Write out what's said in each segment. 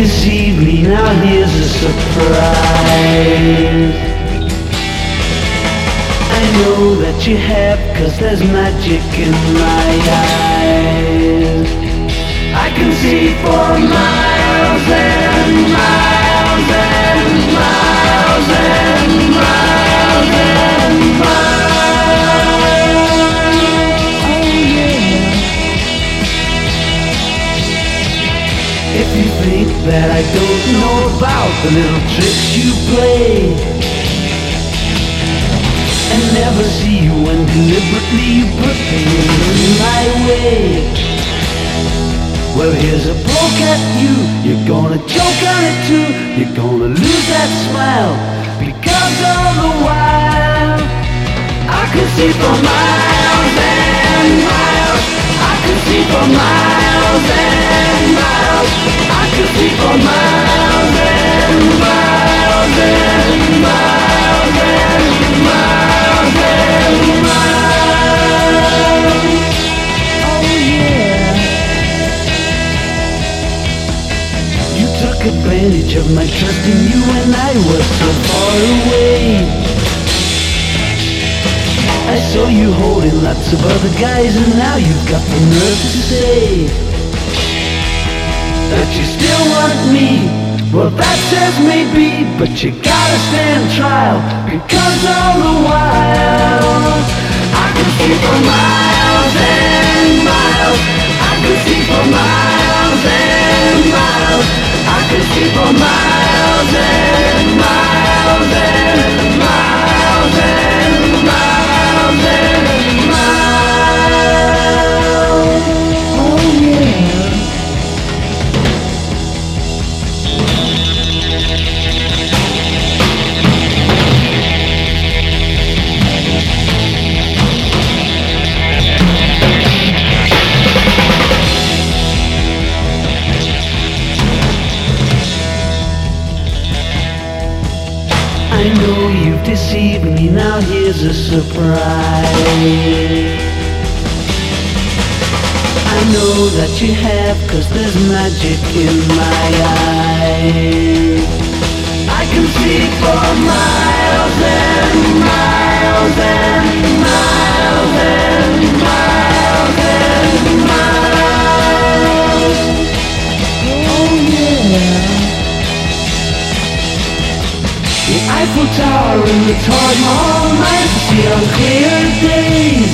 deceive me, now here's a surprise. I know that you have, 'cause there's magic in my eyes. I can see for miles and miles and miles and miles and miles. Oh yeah. If you think that I don't know about the little tricks you play, and never see you when deliberately you put things in my way, well, here's a poke at you. You're gonna choke on it too. You're gonna lose that smile, because all the while I could see for miles and miles. I could see for miles and miles. I could see for miles and miles and miles and miles and miles. Oh yeah. You took advantage of my trust in you when I was so far away. I saw you holding lots of other guys, and now you've got the nerve to say that you still want me. Well, that's as may be, but you gotta stand trial, because all the while I could see for miles and miles. I could see for miles and miles. I could see for miles and miles and miles and miles and miles. Oh yeah. I know you've deceived me, now here's a surprise. I know that you have, 'cause there's magic in my eyes. I can see for miles and miles and miles and miles and miles. Oh yeah. The Eiffel Tower and the Taj Mahal nights, see on clear days.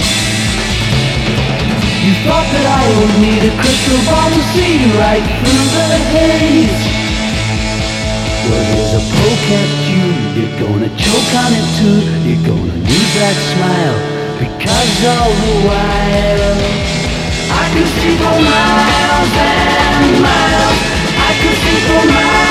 You thought that I would need a crystal ball to see right through the haze. Well, here's a poke at you. You're gonna choke on it too. You're gonna lose that smile, because all the while I could see for miles and miles. I could see for miles.